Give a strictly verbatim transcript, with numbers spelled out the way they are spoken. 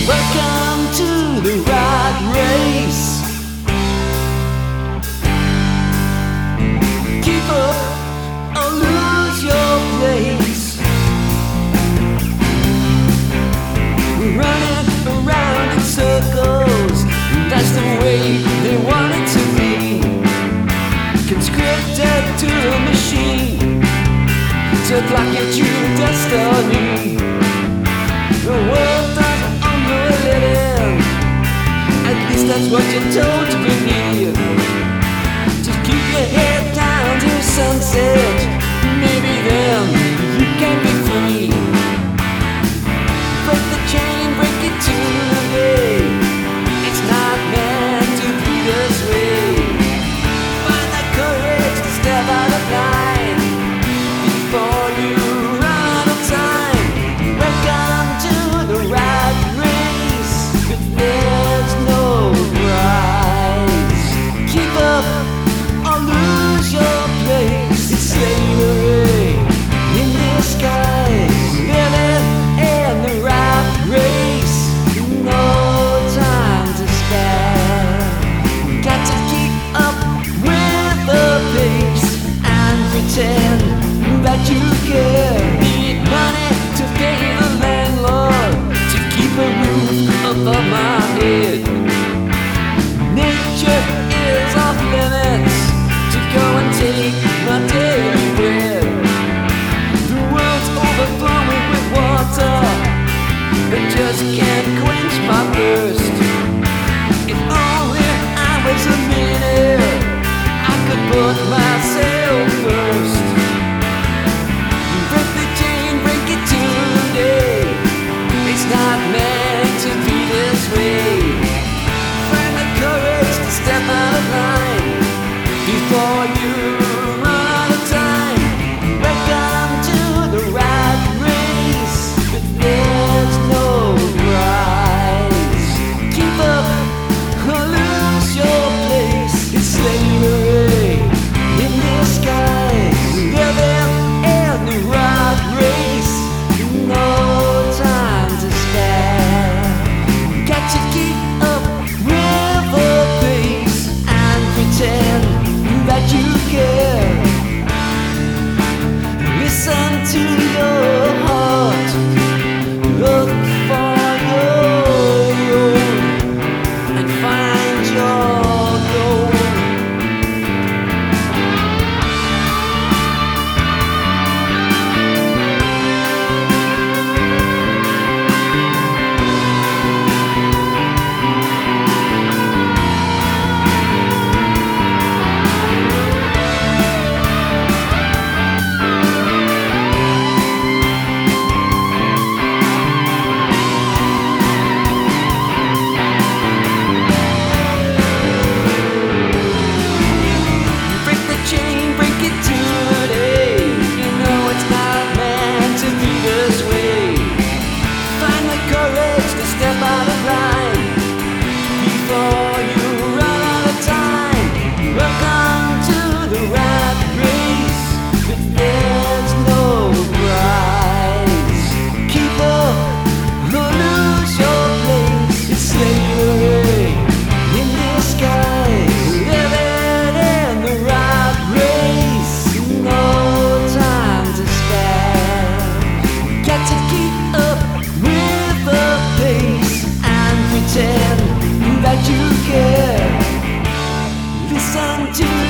Welcome to the rat race. Keep up or lose your place. We're running around in circles. That's the way they want it to be. Conscripted to the machine to block your true destiny. The world doesn't own your living. At least that's what you're told to believe. Just keep your head down to sunset. Maybe then you can be free. Break the chain, break it to the day. It's not meant to be this way. Find the courage to step out of line before you run out of time. Welcome to the rat race, but there's no prize. Keep up or lose your place. It's slavery in disguise. Living in the rat race, no time to spare. Got to keep up with the pace and pretend that you care. Need money to pay the landlord, to keep a roof above my head. Nature is off limits to go and take my daily bread. The world's overflowing with water that just can't quench my thirst. If only I was a millionaire, I could put myself first. Break the chain, break it today. It's not meant to be this way. Find the courage to step out of line before you run out of time. Welcome to the rat race, but there's no prize. Keep up or lose your place. It's slavery in disguise. Living in the rat race, no time to spare. Got to keep up with the pace and pretend that you care. Listen to your heart. Look for your own and find your goal. Break the chain, break it today. You know it's not meant to be this way. Find the courage to step out of line before you run out of time. Welcome to the rat race, but there's no prize. Keep up or lose your place. It's slavery in disguise. Living in the rat race, no time to spare. Got to keep up with the pace and pretend that you care. Listen to